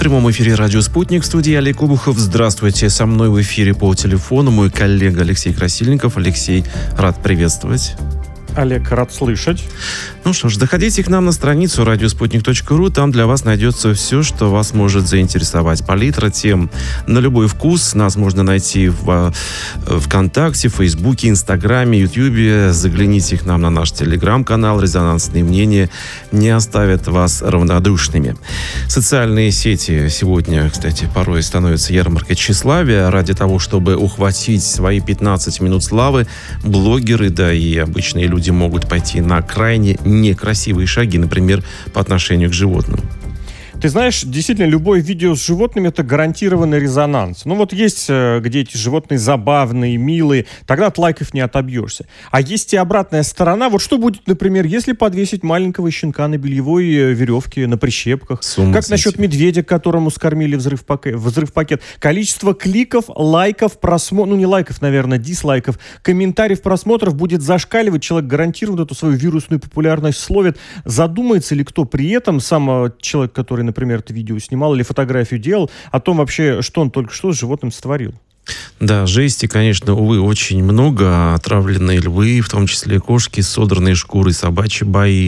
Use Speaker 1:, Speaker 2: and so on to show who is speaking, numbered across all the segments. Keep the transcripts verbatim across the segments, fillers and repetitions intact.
Speaker 1: прямом эфире «Радио Спутник», в студии Олег Обухов. Здравствуйте. Со мной в эфире по телефону мой коллега Алексей Красильников. Алексей, рад приветствовать.
Speaker 2: Олег, рад слышать.
Speaker 1: Ну что ж, заходите к нам на страницу радиоспутник точка ру. Там для вас найдется все, что вас может заинтересовать. Палитра тем на любой вкус. Нас можно найти в ВКонтакте, Фейсбуке, Инстаграме, Ютьюбе. Загляните к нам на наш Телеграм-канал. Резонансные мнения не оставят вас равнодушными. Социальные сети сегодня, кстати, порой становятся ярмаркой тщеславия. Ради того, чтобы ухватить свои пятнадцать минут славы, блогеры, да и обычные люди могут пойти на крайне некрасивые шаги, например, по отношению к животным.
Speaker 2: Ты знаешь, действительно, любое видео с животными — это гарантированный резонанс. Ну вот есть, где эти животные забавные, милые, тогда от лайков не отобьешься. А есть и обратная сторона. Вот что будет, например, если подвесить маленького щенка на бельевой веревке, на прищепках? Как насчет медведя, которому скормили взрыв-пакет? взрыв-пакет? Количество кликов, лайков, просмотров, ну не лайков, наверное, дизлайков, комментариев, просмотров будет зашкаливать. Человек гарантированно эту свою вирусную популярность словит. Задумается ли кто при этом, сам человек, который, например, это видео снимал или фотографию делал, о том вообще, что он только что с животным сотворил?
Speaker 1: Да, жести, конечно, увы, очень много. Отравленные львы, в том числе кошки, содранные шкуры, собачьи бои.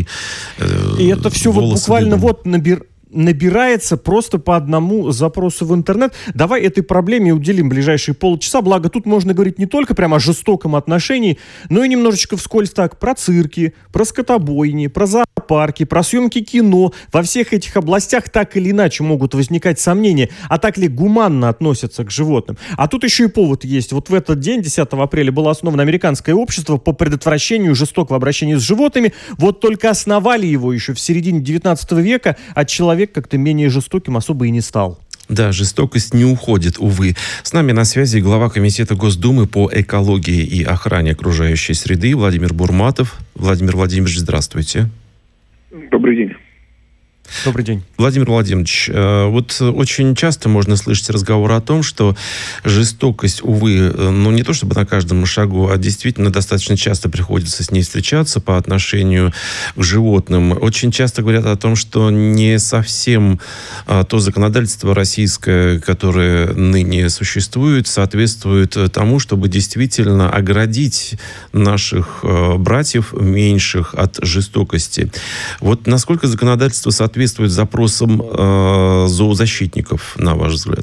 Speaker 1: Э,
Speaker 2: И это все вот буквально вот набир... набирается просто по одному запросу в интернет. Давай этой проблеме уделим ближайшие полчаса. Благо, тут можно говорить не только прямо о жестоком отношении, но и немножечко вскользь так про цирки, про скотобойни, про зоопарки, про съемки кино. Во всех этих областях так или иначе могут возникать сомнения, а так ли гуманно относятся к животным. А тут еще и повод есть. Вот в этот день, десятого апреля, было основано Американское общество по предотвращению жестокого обращения с животными. Вот только основали его еще в середине девятнадцатого века, а человек как-то менее жестоким особо и не стал.
Speaker 1: Да, жестокость не уходит, увы. С нами на связи глава Комитета Госдумы по экологии и охране окружающей среды Владимир Бурматов. Владимир Владимирович, здравствуйте.
Speaker 3: Добрый день.
Speaker 2: Добрый день.
Speaker 1: Владимир Владимирович, вот очень часто можно слышать разговор о том, что жестокость, увы, ну не то чтобы на каждом шагу, а действительно достаточно часто приходится с ней встречаться по отношению к животным. Очень часто говорят о том, что не совсем то законодательство российское, которое ныне существует, соответствует тому, чтобы действительно оградить наших братьев меньших от жестокости. Вот насколько законодательство соответствует соответствует запросам э, зоозащитников, на ваш взгляд?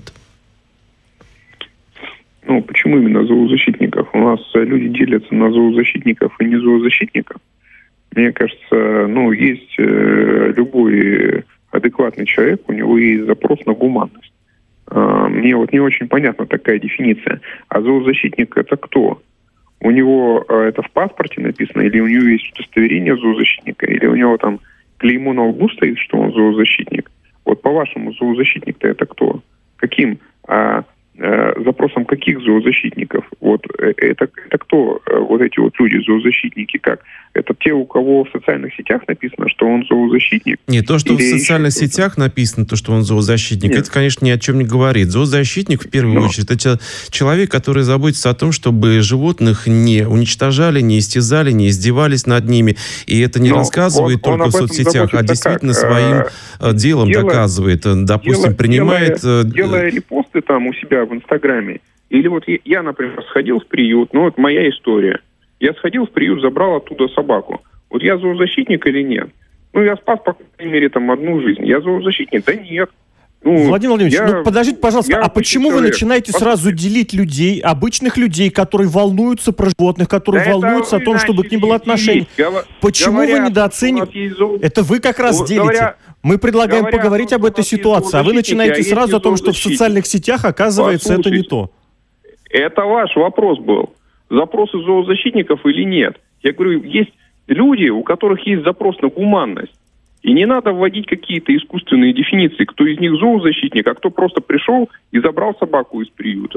Speaker 3: Ну, почему именно зоозащитников? У нас люди делятся на зоозащитников и не зоозащитников. Мне кажется, ну, есть э, любой адекватный человек, у него есть запрос на гуманность. Э, мне вот не очень понятна такая дефиниция. А зоозащитник — это кто? У него э, это в паспорте написано, или у него есть удостоверение зоозащитника, или у него там клеймо на лбу стоит, что он зоозащитник. Вот по-вашему, зоозащитник-то это кто? Каким а, а, запросом каких зоозащитников? Вот это, это кто? Вот эти вот люди, зоозащитники, как? Это те, у кого в социальных сетях написано, что он зоозащитник?
Speaker 1: Не, то, что в социальных сетях написано, то, что он зоозащитник, Нет. это, конечно, ни о чем не говорит. Зоозащитник, в первую Но. очередь, это человек, который заботится о том, чтобы животных не уничтожали, не истязали, не издевались над ними. И это не Но рассказывает он, только он в соцсетях, а действительно как? своим а, делом делая, доказывает. Допустим, делая, принимает...
Speaker 3: Делая, делая репосты там у себя в Инстаграме. Или вот я, например, сходил в приют, ну вот моя история. Я сходил в приют, забрал оттуда собаку. Вот я зоозащитник или нет? Ну, я спас, по крайней мере, там одну жизнь. Я зоозащитник? Да нет.
Speaker 2: Ну, Владимир Владимирович, я, ну подождите, пожалуйста, а почему человек. вы начинаете сразу делить людей, обычных людей, которые волнуются про животных, которые да волнуются о том, чтобы к ним было отношение? Говор... Почему Говорят, вы недооцениваете? Зо... Это вы как раз делите. Говоря... Мы предлагаем Говорят, поговорить об этой ситуации, а вы начинаете а сразу о том, что в социальных сетях, оказывается, Послушайте, это не то.
Speaker 3: Это ваш вопрос был. Запросы зоозащитников или нет? Я говорю, есть люди, у которых есть запрос на гуманность. И не надо вводить какие-то искусственные дефиниции, кто из них зоозащитник, а кто просто пришел и забрал собаку из приюта.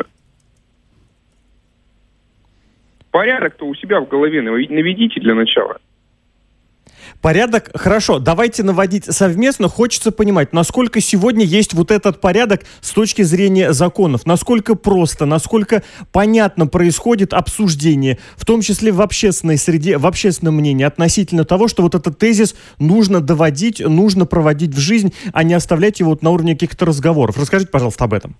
Speaker 3: Порядок-то у себя в голове наведите для начала.
Speaker 2: Порядок, хорошо, давайте наводить совместно. Хочется понимать, насколько сегодня есть вот этот порядок с точки зрения законов, насколько просто, насколько понятно происходит обсуждение, в том числе в общественной среде, в общественном мнении относительно того, что вот этот тезис нужно доводить, нужно проводить в жизнь, а не оставлять его вот на уровне каких-то разговоров. Расскажите, пожалуйста, об этом.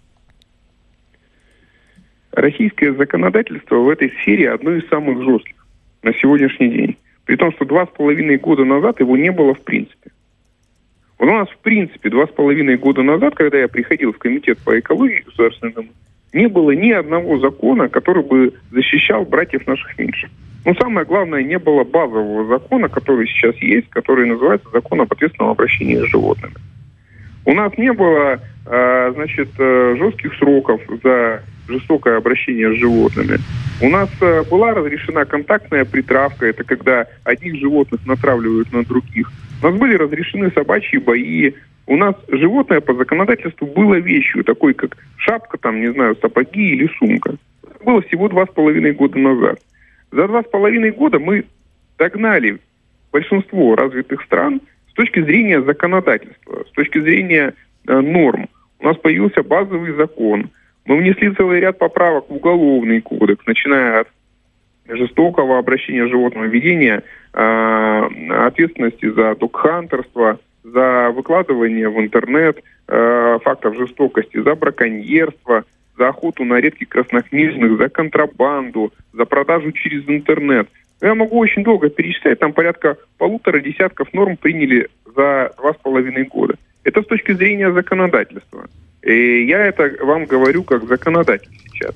Speaker 3: Российское законодательство в этой сфере одно из самых жестких на сегодняшний день. При том, что два с половиной года назад его не было в принципе. Вот у нас в принципе два с половиной года назад, когда я приходил в комитет по экологии государственному, не было ни одного закона, который бы защищал братьев наших меньших. Но самое главное, не было базового закона, который сейчас есть, который называется закон об ответственном обращении с животными. У нас не было, э, значит, э, жестких сроков за жестокое обращение с животными. У нас э, была разрешена контактная притравка, это когда одних животных натравливают на других. У нас были разрешены собачьи бои. У нас животное по законодательству было вещью, такой как шапка, там, не знаю, сапоги или сумка. Это было всего два с половиной года назад. За два с половиной года мы догнали большинство развитых стран с точки зрения законодательства, с точки зрения э, норм. У нас появился базовый закон. Мы внесли целый ряд поправок в Уголовный кодекс, начиная от жестокого обращения с животным, введения э, ответственности за догхантерство, за выкладывание в интернет э, фактов жестокости, за браконьерство, за охоту на редких краснокнижных, за контрабанду, за продажу через интернет. Я могу очень долго перечислять, там порядка полутора десятков норм приняли за два с половиной года. Это с точки зрения законодательства. И я это вам говорю как законодатель сейчас.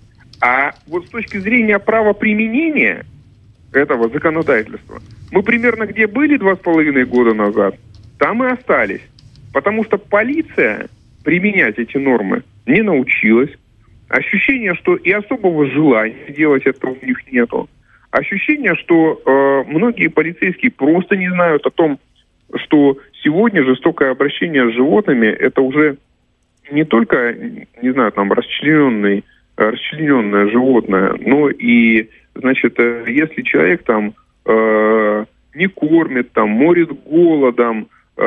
Speaker 3: А вот с точки зрения правоприменения этого законодательства, мы примерно где были два с половиной года назад, там и остались. Потому что полиция применять эти нормы не научилась. Ощущение, что и особого желания делать это у них нету. Ощущение, что э, многие полицейские просто не знают о том, что сегодня жестокое обращение с животными это уже не только, не знаю, там расчлененный, расчлененное животное, но и, значит, если человек там э, не кормит, там, морит голодом,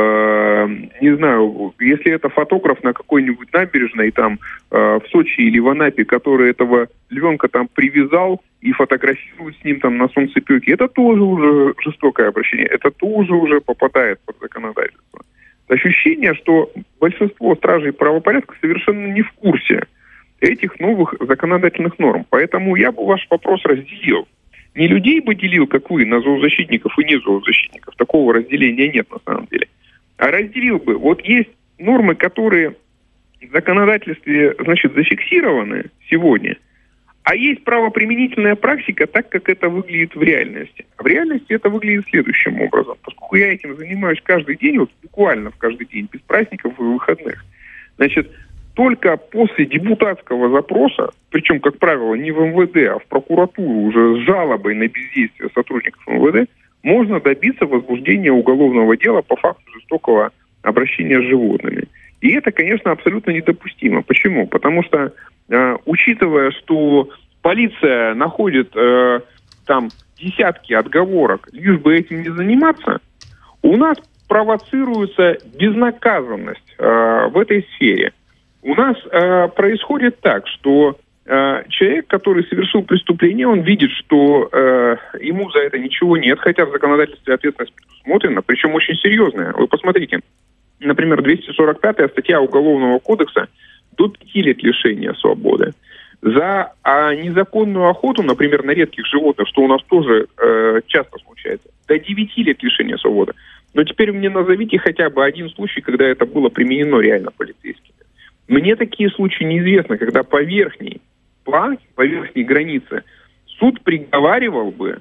Speaker 3: э, не знаю, если это фотограф на какой-нибудь набережной там э, в Сочи или в Анапе, который этого львенка там привязал и фотографирует с ним там на солнцепёке, это тоже уже жестокое обращение, это тоже уже попадает под законодательство. Ощущение, что большинство стражей правопорядка совершенно не в курсе этих новых законодательных норм. Поэтому я бы ваш вопрос разделил. Не людей бы делил, как вы, на зоозащитников и не зоозащитников. Такого разделения нет на самом деле. А разделил бы. Вот есть нормы, которые в законодательстве, значит, зафиксированы сегодня, а есть правоприменительная практика так, как это выглядит в реальности. А в реальности это выглядит следующим образом. Поскольку я этим занимаюсь каждый день, вот буквально в каждый день, без праздников и выходных, значит, только после депутатского запроса, причем, как правило, не в эм вэ дэ, а в прокуратуру уже с жалобой на бездействие сотрудников эм вэ дэ, можно добиться возбуждения уголовного дела по факту жестокого обращения с животными. И это, конечно, абсолютно недопустимо. Почему? Потому что, э, учитывая, что полиция находит э, там десятки отговорок, лишь бы этим не заниматься, у нас провоцируется безнаказанность э, в этой сфере. У нас э, происходит так, что э, человек, который совершил преступление, он видит, что э, ему за это ничего нет, хотя в законодательстве ответственность предусмотрена, причем очень серьезная. Вы посмотрите, например, двести сорок пятая статья Уголовного кодекса до пяти лет лишения свободы. За а, незаконную охоту, например, на редких животных, что у нас тоже э, часто случается, до девяти лет лишения свободы. Но теперь мне назовите хотя бы один случай, когда это было применено реально полицейскими. Мне такие случаи неизвестны, когда по верхней планке, по верхней границе суд приговаривал бы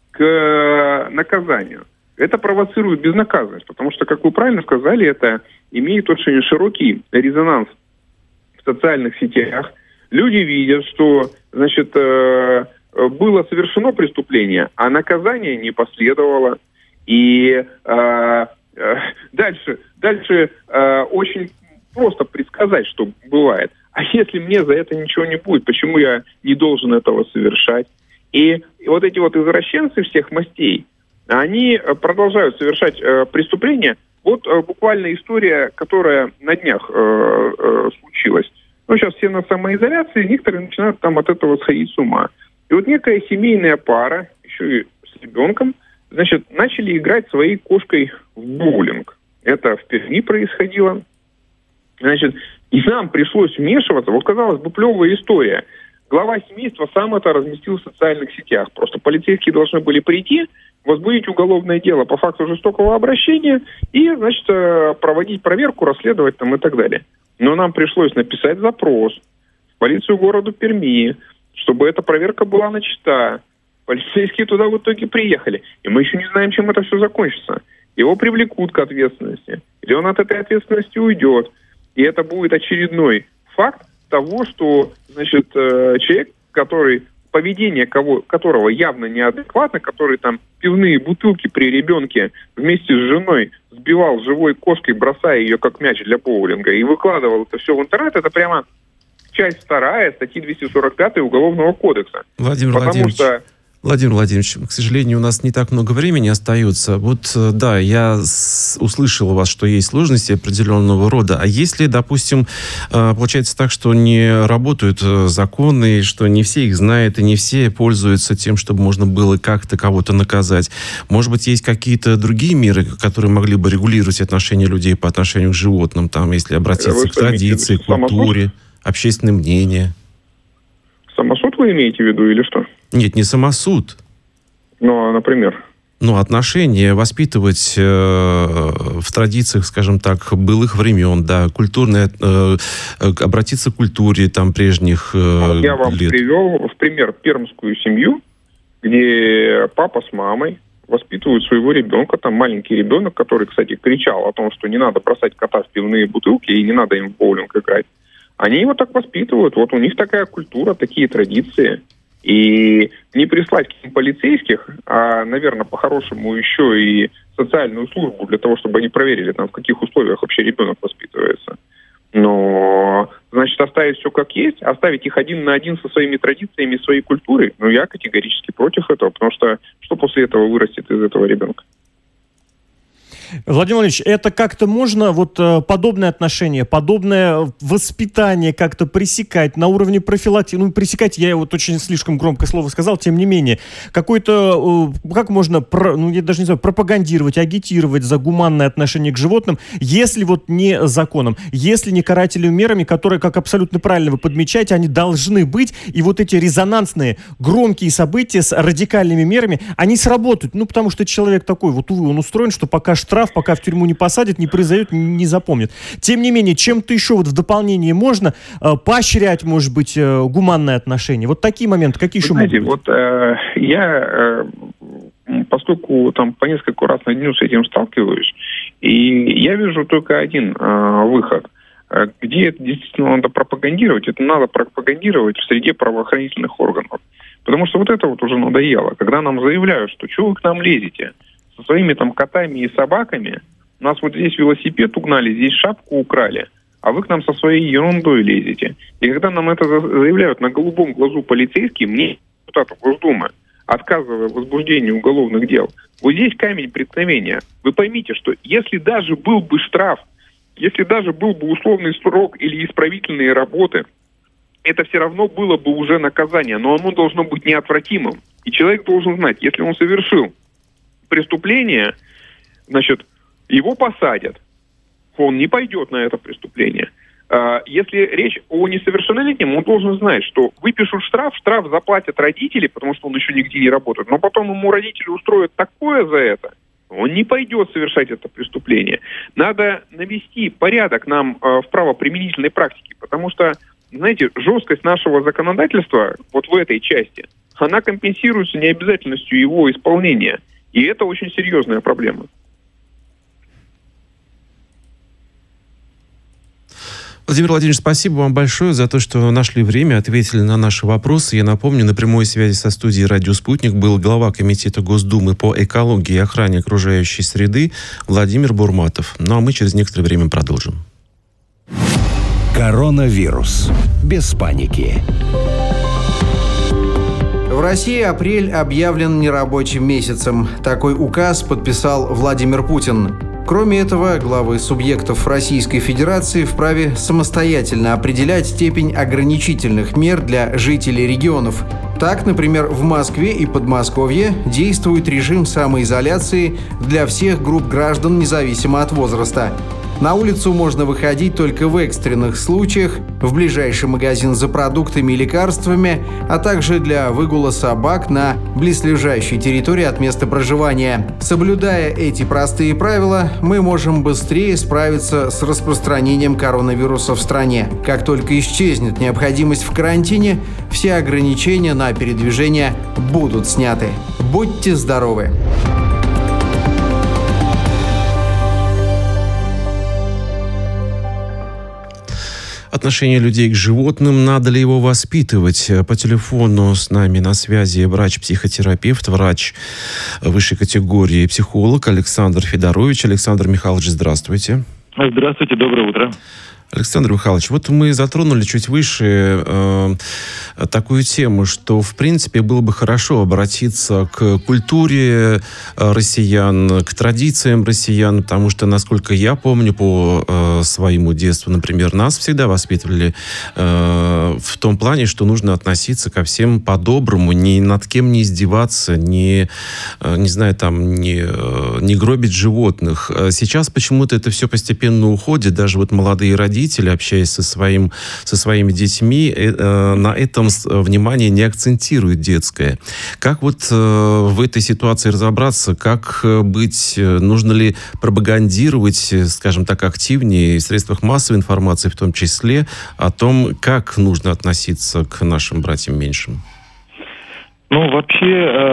Speaker 3: к наказанию. Это провоцирует безнаказанность, потому что, как вы правильно сказали, это имеет очень широкий резонанс в социальных сетях. Люди видят, что, значит, было совершено преступление, а наказание не последовало. И э, э, дальше, дальше э, очень просто предсказать, что бывает. А если мне за это ничего не будет, почему я не должен этого совершать? И, и вот эти вот извращенцы всех мастей, они продолжают совершать э, преступления. Вот э, буквально история, которая на днях э, э, случилась. Ну, сейчас все на самоизоляции, некоторые начинают там от этого сходить с ума. И вот некая семейная пара, еще и с ребенком, значит, начали играть своей кошкой в боулинг. Это в Перми происходило. Значит, и нам пришлось вмешиваться. Вот, казалось бы, плевая история. Глава семейства сам это разместил в социальных сетях. Просто полицейские должны были прийти, возбудить уголовное дело по факту жестокого обращения и, значит, проводить проверку, расследовать там и так далее. Но нам пришлось написать запрос в полицию города Перми, чтобы эта проверка была начата. Полицейские туда в итоге приехали. И мы еще не знаем, чем это все закончится. Его привлекут к ответственности. Или он от этой ответственности уйдет. И это будет очередной факт того, что, значит, человек, который, поведение кого, которого явно неадекватно, который там пивные бутылки при ребенке вместе с женой сбивал живой кошкой, бросая ее как мяч для боулинга, и выкладывал это все в интернет, это прямо часть вторая статьи двести сорок пять Уголовного кодекса.
Speaker 1: Владимир
Speaker 3: Потому
Speaker 1: Владимирович,
Speaker 3: что...
Speaker 1: Владимир Владимирович, к сожалению, у нас не так много времени остается. Вот, да, я с- услышал у вас, что есть сложности определенного рода. А если, допустим, получается так, что не работают законы, что не все их знают, и не все пользуются тем, чтобы можно было как-то кого-то наказать, может быть, есть какие-то другие меры, которые могли бы регулировать отношения людей по отношению к животным, там, если обратиться
Speaker 3: Вы
Speaker 1: к традиции, к культуре, общественное мнение?
Speaker 3: Самосуд вы имеете в виду или что?
Speaker 1: Нет, не самосуд.
Speaker 3: Ну, а, например?
Speaker 1: Ну, отношения воспитывать э, в традициях, скажем так, былых времен, да, культурное, э, обратиться к культуре там прежних э,
Speaker 3: Я вам
Speaker 1: лет.
Speaker 3: привел в пример пермскую семью, где папа с мамой воспитывают своего ребенка, там маленький ребенок, который, кстати, кричал о том, что не надо бросать кота в пивные бутылки и не надо им в боулинг играть. Они его так воспитывают, вот у них такая культура, такие традиции. И не прислать к ним полицейских, а, наверное, по-хорошему еще и социальную службу для того, чтобы они проверили, там, в каких условиях вообще ребенок воспитывается. Но, значит, оставить все как есть, оставить их один на один со своими традициями, своей культурой, ну, я категорически против этого, потому что что после этого вырастет из этого ребенка?
Speaker 2: Владимир Владимирович, это как-то можно вот подобное отношение, подобное воспитание как-то пресекать на уровне профилактики? Ну, пресекать, я вот очень слишком громкое слово сказал, тем не менее. Какой-то, как можно, ну, я даже не знаю, пропагандировать, агитировать за гуманное отношение к животным, если вот не законом, если не карательными мерами, которые, как абсолютно правильно вы подмечаете, они должны быть, и вот эти резонансные, громкие события с радикальными мерами, они сработают. Ну, потому что человек такой, вот, увы, он устроен, что пока штраф, пока в тюрьму не посадят, не произойдет, не запомнят. Тем не менее, чем-то еще вот в дополнение можно э, поощрять, может быть, э, гуманное отношение. Вот такие моменты, какие
Speaker 3: Вы
Speaker 2: еще
Speaker 3: знаете,
Speaker 2: могут быть?
Speaker 3: вот э, я, э, поскольку там по несколько раз на дню с этим сталкиваюсь, и я вижу только один э, выход. Где это действительно надо пропагандировать, это надо пропагандировать в среде правоохранительных органов. Потому что вот это вот уже надоело. Когда нам заявляют, что что вы к нам лезете? Со своими там котами и собаками. У нас вот здесь велосипед угнали, здесь шапку украли, а вы к нам со своей ерундой лезете. И когда нам это заявляют на голубом глазу полицейские, мне, депутату Госдумы, отказывая в возбуждении уголовных дел, вот здесь камень преткновения. Вы поймите, что если даже был бы штраф, если даже был бы условный срок или исправительные работы, это все равно было бы уже наказание, но оно должно быть неотвратимым. И человек должен знать, если он совершил преступление, значит, его посадят. Он не пойдет на это преступление. Если речь о несовершеннолетнем, он должен знать, что выпишут штраф, штраф заплатят родители, потому что он еще нигде не работает, но потом ему родители устроят такое за это, он не пойдет совершать это преступление. Надо навести порядок нам в правоприменительной практике, потому что, знаете, жесткость нашего законодательства вот в этой части, она компенсируется необязательностью его исполнения. И это очень серьезная проблема.
Speaker 1: Владимир Владимирович, спасибо вам большое за то, что нашли время, ответили на наши вопросы. Я напомню, на прямой связи со студией «Радио Спутник» был глава Комитета Госдумы по экологии и охране окружающей среды Владимир Бурматов. Ну а мы через некоторое время продолжим.
Speaker 4: Коронавирус. Без паники. В России апрель объявлен нерабочим месяцем. Такой указ подписал Владимир Путин. Кроме этого, главы субъектов Российской Федерации вправе самостоятельно определять степень ограничительных мер для жителей регионов. Так, например, в Москве и Подмосковье действует режим самоизоляции для всех групп граждан, независимо от возраста. На улицу можно выходить только в экстренных случаях, в ближайший магазин за продуктами и лекарствами, а также для выгула собак на близлежащей территории от места проживания. Соблюдая эти простые правила, мы можем быстрее справиться с распространением коронавируса в стране. Как только исчезнет необходимость в карантине, все ограничения на передвижение будут сняты. Будьте здоровы!
Speaker 1: Отношение людей к животным, надо ли его воспитывать? По телефону с нами на связи врач-психотерапевт, врач высшей категории, психолог Александр Федорович. Александр Михайлович, здравствуйте.
Speaker 5: Здравствуйте, доброе утро.
Speaker 1: Александр Михайлович, вот мы затронули чуть выше э, такую тему, что, в принципе, было бы хорошо обратиться к культуре россиян, к традициям россиян, потому что, насколько я помню по э, своему детству, например, нас всегда воспитывали э, в том плане, что нужно относиться ко всем по-доброму, ни над кем не издеваться, не, э, не знаю, там, не, э, не гробить животных. Сейчас почему-то это все постепенно уходит, даже вот молодые родители, общаясь со, своим, со своими детьми, э, на этом внимание не акцентирует детское. Как вот э, в этой ситуации разобраться? Как быть? Нужно ли пропагандировать, скажем так, активнее в средствах массовой информации, в том числе, о том, как нужно относиться к нашим братьям меньшим?
Speaker 5: Ну, вообще,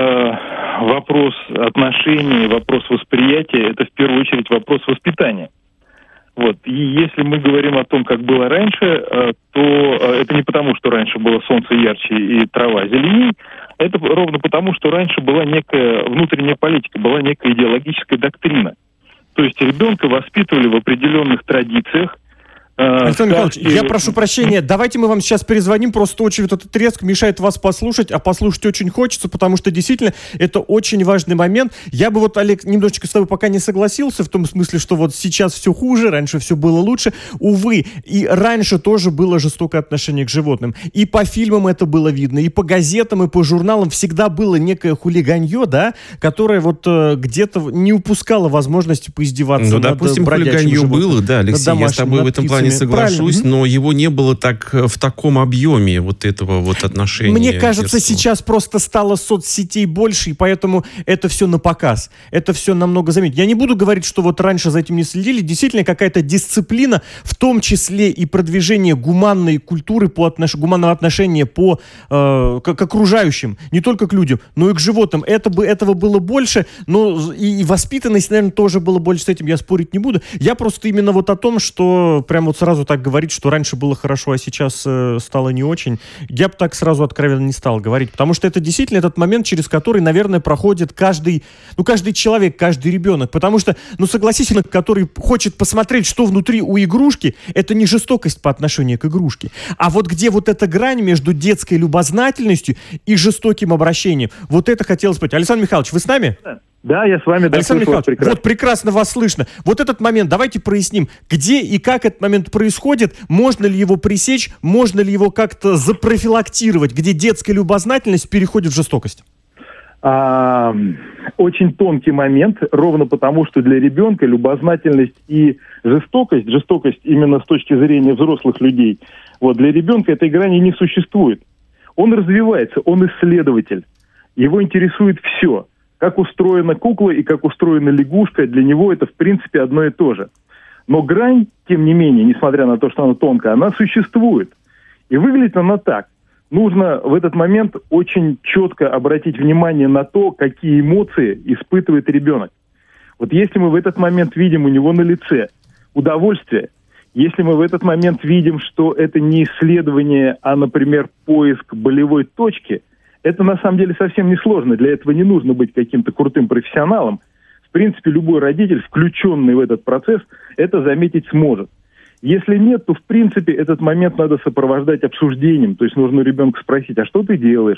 Speaker 5: э, вопрос отношений, вопрос восприятия – это в первую очередь вопрос воспитания. Вот. И если мы говорим о том, как было раньше, то это не потому, что раньше было солнце ярче и трава зеленей, это ровно потому, что раньше была некая внутренняя политика, была некая идеологическая доктрина. То есть ребенка воспитывали в определенных традициях.
Speaker 2: Александр Михайлович, я прошу прощения, давайте мы вам сейчас перезвоним, просто очень вот этот треск мешает вас послушать, а послушать очень хочется, потому что действительно это очень важный момент. Я бы вот, Олег, немножечко с тобой пока не согласился, в том смысле, что вот сейчас все хуже, раньше все было лучше. Увы, и раньше тоже было жестокое отношение к животным. И по фильмам это было видно, и по газетам, и по журналам всегда было некое хулиганье, да, которое вот э, где-то не упускало возможности поиздеваться.
Speaker 1: Ну, допустим, хулиганье было, да, Алексей, я с тобой в этом плане соглашусь, правильно, но его не было так в таком объеме вот этого вот отношения.
Speaker 2: Мне кажется,
Speaker 1: дерзкого.
Speaker 2: Сейчас просто стало соцсетей больше, и поэтому это все на показ. Это все намного заметнее. Я не буду говорить, что вот раньше за этим не следили. Действительно, какая-то дисциплина, в том числе и продвижение гуманной культуры, по отнош... гуманного отношения по, э, к, к окружающим, не только к людям, но и к животным. Это бы, этого было больше, но и, и воспитанность, наверное, тоже было больше. С этим я спорить не буду. Я просто именно вот о том, что прям вот сразу так говорить, что раньше было хорошо, а сейчас э, стало не очень, я бы так сразу откровенно не стал говорить, потому что это действительно этот момент, через который, наверное, проходит каждый, ну, каждый человек, каждый ребенок, потому что, ну, согласись, который хочет посмотреть, что внутри у игрушки, это не жестокость по отношению к игрушке, а вот где вот эта грань между детской любознательностью и жестоким обращением, вот это хотелось сказать. Александр Михайлович, вы с нами?
Speaker 5: Да, я с вами. Да,
Speaker 2: Александр Михайлович, прекрасно. Вот прекрасно вас слышно. Вот этот момент, давайте проясним, где и как этот момент происходит, можно ли его пресечь, можно ли его как-то запрофилактировать, где детская любознательность переходит в жестокость?
Speaker 5: А, очень тонкий момент, ровно потому, что для ребенка любознательность и жестокость, жестокость именно с точки зрения взрослых людей, вот, для ребенка этой грани не существует. Он развивается, он исследователь, его интересует все. Как устроена кукла и как устроена лягушка, для него это, в принципе, одно и то же. Но грань, тем не менее, несмотря на то, что она тонкая, она существует. И выглядит она так. Нужно в этот момент очень четко обратить внимание на то, какие эмоции испытывает ребенок. Вот если мы в этот момент видим у него на лице удовольствие, если мы в этот момент видим, что это не исследование, а, например, поиск болевой точки, это на самом деле совсем не сложно. Для этого не нужно быть каким-то крутым профессионалом. В принципе, любой родитель, включенный в этот процесс, это заметить сможет. Если нет, то, в принципе, этот момент надо сопровождать обсуждением. То есть нужно ребенка спросить, а что ты делаешь?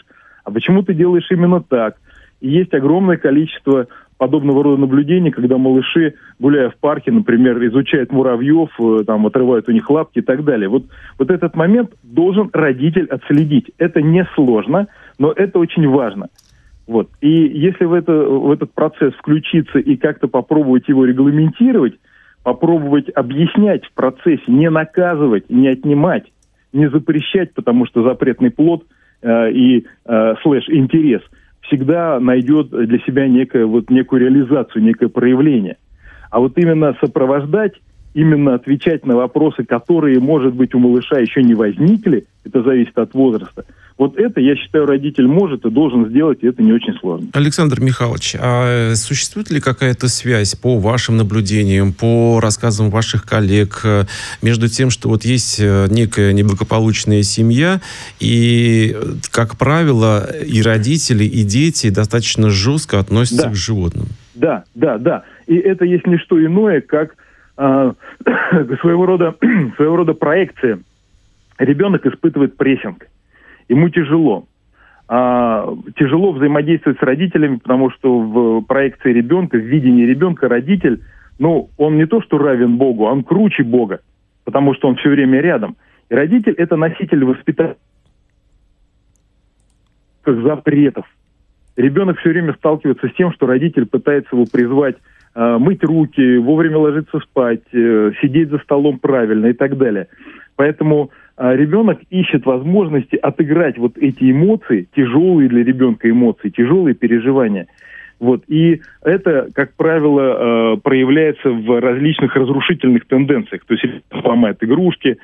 Speaker 5: а почему ты делаешь именно так? И есть огромное количество подобного рода наблюдений, когда малыши, гуляя в парке, например, изучают муравьев, там, отрывают у них лапки и так далее. Вот, вот этот момент должен родитель отследить. Это несложно, но это очень важно. Вот. И если в, это, в этот процесс включиться и как-то попробовать его регламентировать, попробовать объяснять в процессе, не наказывать, не отнимать, не запрещать, потому что запретный плод э, и э, слэш интерес всегда найдет для себя некое, вот, некую реализацию, некое проявление. А вот именно сопровождать, именно отвечать на вопросы, которые, может быть, у малыша еще не возникли, это зависит от возраста. Вот это, я считаю, родитель может и должен сделать, и это не очень сложно.
Speaker 1: Александр Михайлович, а существует ли какая-то связь по вашим наблюдениям, по рассказам ваших коллег между тем, что вот есть некая неблагополучная семья, и, как правило, и родители, и дети достаточно жестко относятся
Speaker 5: да.
Speaker 1: к животным?
Speaker 5: Да, да, да. И это есть не что иное, как э, своего рода, своего рода проекция. Ребенок испытывает прессинг. Ему тяжело. А, тяжело взаимодействовать с родителями, потому что в проекции ребенка, в видении ребенка родитель, ну, он не то что равен Богу, он круче Бога, потому что он все время рядом. И родитель – это носитель воспитания запретов. Ребенок все время сталкивается с тем, что родитель пытается его призвать э, мыть руки, вовремя ложиться спать, э, сидеть за столом правильно и так далее. Поэтому э, ребенок ищет возможности отыграть вот эти эмоции, тяжелые для ребенка эмоции, тяжелые переживания. Вот. И это, как правило, э, проявляется в различных разрушительных тенденциях. То есть ребенок ломает игрушки,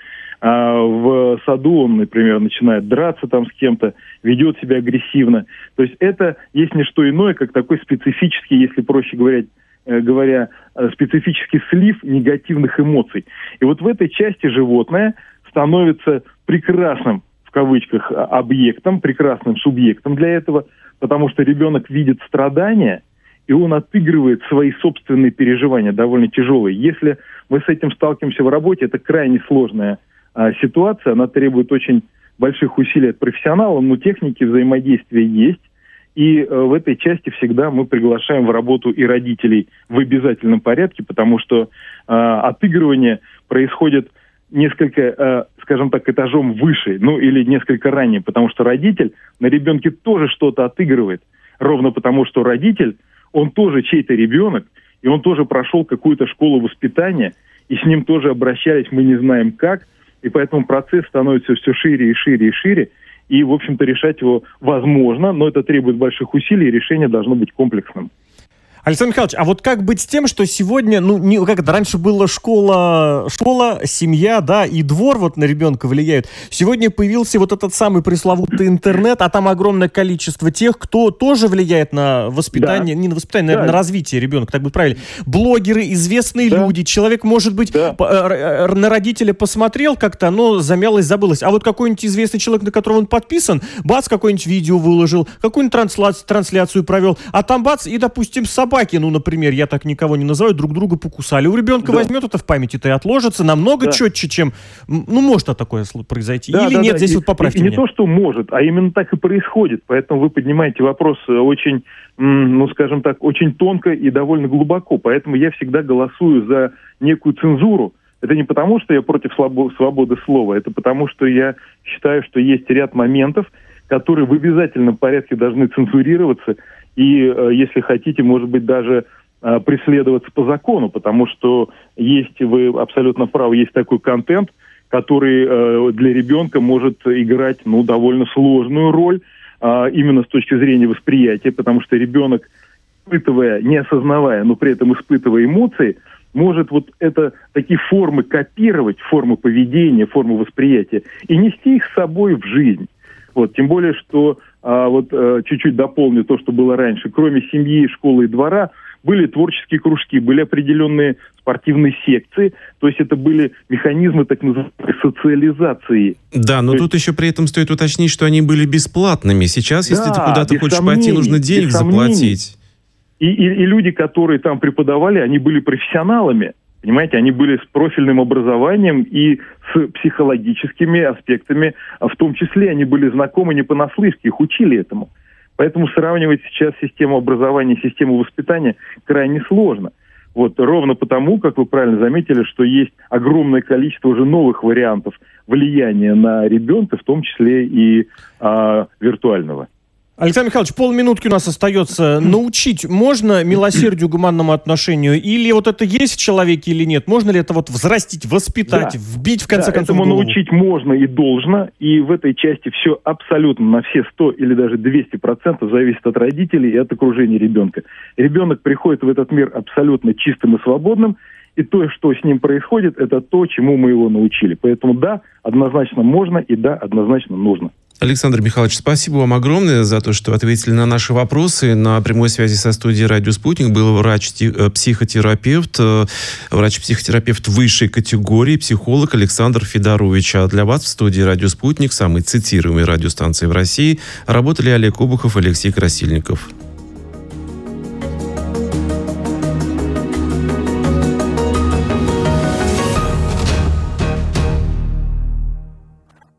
Speaker 5: а в саду он, например, начинает драться там с кем-то, ведет себя агрессивно. То есть это есть не что иное, как такой специфический, если проще говоря, говоря, специфический слив негативных эмоций. И вот в этой части животное становится прекрасным, в кавычках, объектом, прекрасным субъектом для этого, потому что ребенок видит страдания, и он отыгрывает свои собственные переживания, довольно тяжелые. Если мы с этим сталкиваемся в работе, это крайне сложная а, ситуация, она требует очень больших усилий от профессионала, но техники взаимодействия есть. И а, в этой части всегда мы приглашаем в работу и родителей в обязательном порядке, потому что а, отыгрывание происходит несколько, а, скажем так, этажом выше, ну или несколько ранее, потому что родитель на ребенке тоже что-то отыгрывает, ровно потому что родитель, он тоже чей-то ребенок, и он тоже прошел какую-то школу воспитания, и с ним тоже обращались, мы не знаем как, и поэтому процесс становится все шире и шире и шире, и, в общем-то, решать его возможно, но это требует больших усилий, и решение должно быть комплексным.
Speaker 2: Александр Михайлович, а вот как быть с тем, что сегодня, ну, не, как это, раньше была школа, школа, семья, да, и двор вот на ребенка влияют. Сегодня появился вот этот самый пресловутый интернет, а там огромное количество тех, кто тоже влияет на воспитание, да. не на воспитание, наверное, да. на развитие ребенка, так будет правильно. Блогеры, известные да. люди, человек, может быть, да. по, на родителя посмотрел как-то, но замялось, забылось. А вот какой-нибудь известный человек, на которого он подписан, бац, какое-нибудь видео выложил, какую-нибудь трансляцию, трансляцию провел, а там бац, и, допустим, собака. Собаки, ну, например, я так никого не называю, друг друга покусали. У ребенка да. возьмет это в памяти-то и отложится намного да. четче, чем... Ну, может такое произойти. Да, Или да, нет, да. здесь и, вот поправьте
Speaker 5: и,
Speaker 2: меня.
Speaker 5: И не то, что может, а именно так и происходит. Поэтому вы поднимаете вопрос очень, ну, скажем так, очень тонко и довольно глубоко. Поэтому я всегда голосую за некую цензуру. Это не потому, что я против свободы слова, это потому, что я считаю, что есть ряд моментов, которые в обязательном порядке должны цензурироваться, и, если хотите, может быть, даже э, преследоваться по закону, потому что есть, вы абсолютно правы, есть такой контент, который э, для ребенка может играть, ну, довольно сложную роль, э, именно с точки зрения восприятия, потому что ребенок, испытывая, не осознавая, но при этом испытывая эмоции, может вот это, такие формы копировать, формы поведения, формы восприятия, и нести их с собой в жизнь. Вот, тем более, что а, вот а, чуть-чуть дополню то, что было раньше. Кроме семьи, школы и двора, были творческие кружки, были определенные спортивные секции. То есть это были механизмы так называемой социализации.
Speaker 1: Да, но то тут есть... еще при этом стоит уточнить, что они были бесплатными. Сейчас, да, если ты куда-то хочешь сомнений, пойти, нужно денег заплатить.
Speaker 5: И, и, и люди, которые там преподавали, они были профессионалами. Понимаете, они были с профильным образованием и с психологическими аспектами, в том числе они были знакомы не понаслышке, их учили этому. Поэтому сравнивать сейчас систему образования и систему воспитания крайне сложно. Вот, ровно потому, как вы правильно заметили, что есть огромное количество уже новых вариантов влияния на ребенка, в том числе и а, виртуального.
Speaker 2: Александр Михайлович, полминутки у нас остается. Научить можно милосердию, гуманному отношению? Или вот это есть в человеке или нет? Можно ли это вот взрастить, воспитать, да. вбить в конце
Speaker 5: да,
Speaker 2: концов
Speaker 5: этому
Speaker 2: голову?
Speaker 5: Научить можно и должно. И в этой части все абсолютно на все сто или даже двести процентов зависит от родителей и от окружения ребенка. Ребенок приходит в этот мир абсолютно чистым и свободным. И то, что с ним происходит, это то, чему мы его научили. Поэтому да, однозначно можно и да, однозначно нужно.
Speaker 1: Александр Михайлович, спасибо вам огромное за то, что ответили на наши вопросы. На прямой связи со студией «Радио Спутник» был врач-психотерапевт, врач-психотерапевт высшей категории, психолог Александр Федорович. А для вас в студии «Радио Спутник», самой цитируемой радиостанции в России, работали Олег Обухов и Алексей Красильников.